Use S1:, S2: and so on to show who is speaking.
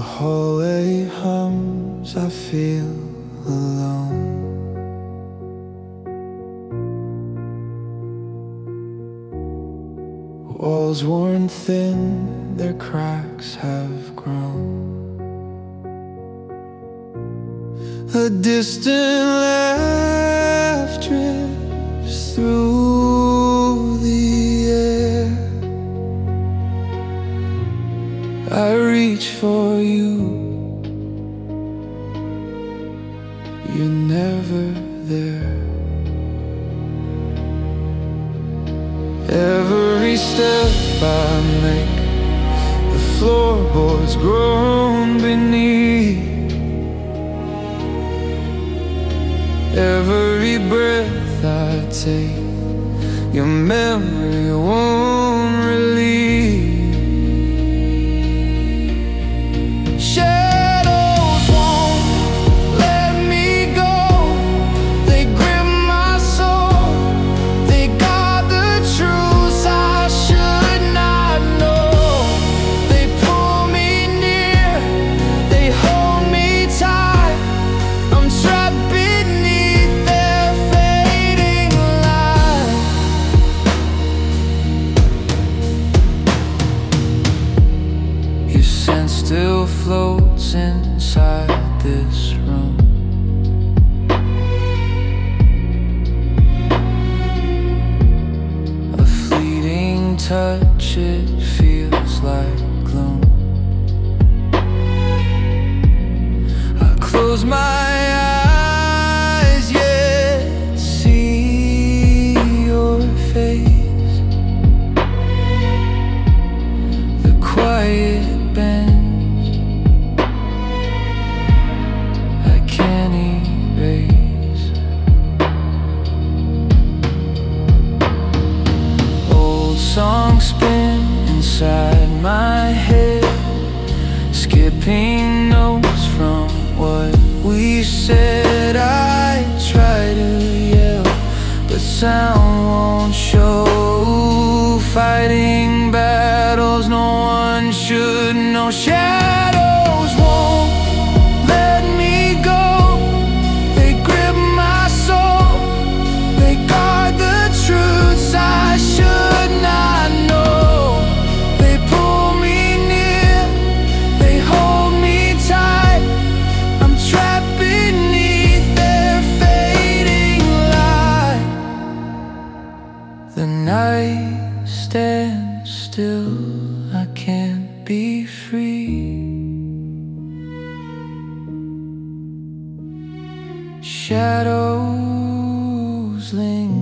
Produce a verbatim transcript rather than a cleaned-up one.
S1: hallway hums, I feel alone. Walls worn thin, their cracks have grown. A distant laugh drifts through the air. I reach for you, you're never there. Every step I make, the floorboards groan beneath. Every breath I take, your memory won't relieve. Shadows won't let me go. They grip my soul. They guard the truths I should not know. They pull me near. They hold me tight. I'm trapped beneath their fading light. Your scent still floats inside this room. A fleeting touch, it feels like gloom. I close my eyes, yet see your face. The quiet bends, I can't erase. Old songs spin inside my head, skipping notes from what we said. I try to yell, but sound won't show. Fighting battles no one should know. Shadows won't let me go. They grip my soul. They guard the truths I should not know. They pull me near. They hold me tight. I'm trapped beneath their fading light. The night stands still, I can't be free. Shadows linger.